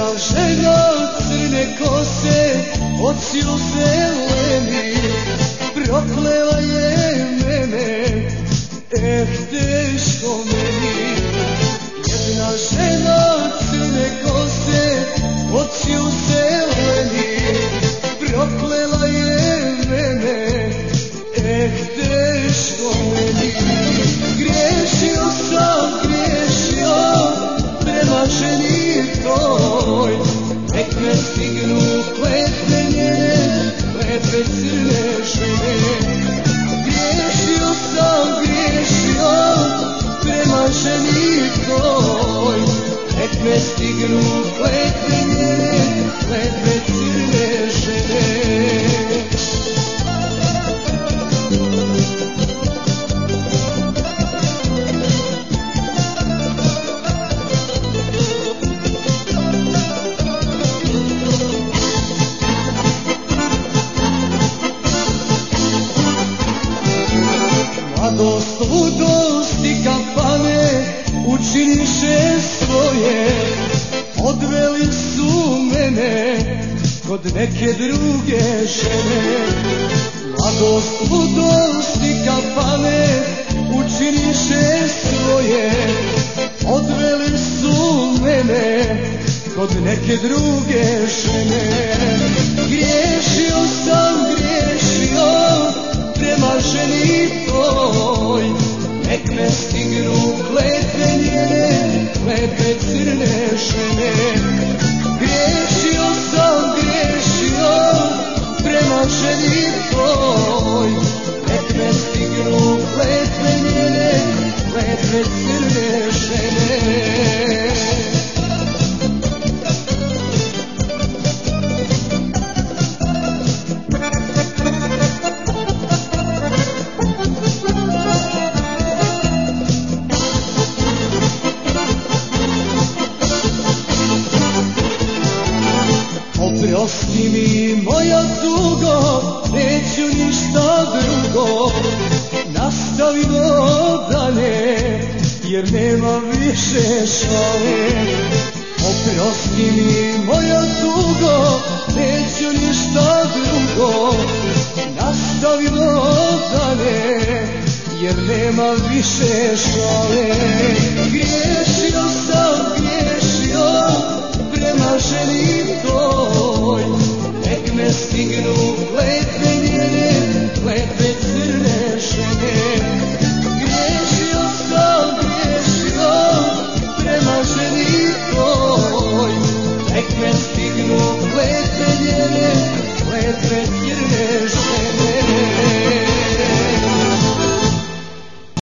žena crne kose, oci zeleni, proklela je mene, teško meni. Jedna žena crne kose, oci zeleni, proklela je mene, teško meni. Griješio sam, prema ženi toj, nek me stignu kletve njene, kletve crne žene. Griješio sam, prema ženi toj, nek me stignu kletve njene, kletve crne žene. Mladost, ludost i kampane učiniše svoje, odveli su mene kod neke druge žene. Mladost, ludost i kampane učiniše svoje, odveli su mene kod neke druge žene. Griješio sam, prema ženi toj, nek me stignu kletve njene, kletve crne žene. Griješio sam, prema ženi toj, nek me stignu kletve njene, kletve crne žene. Oprosti mi moja tugo, neću ništa drugo, nastavimo dalje, jer nema više šale. Oprosti mi moja tugo, neću ništa drugo, nastavimo dalje, jer nema više šale.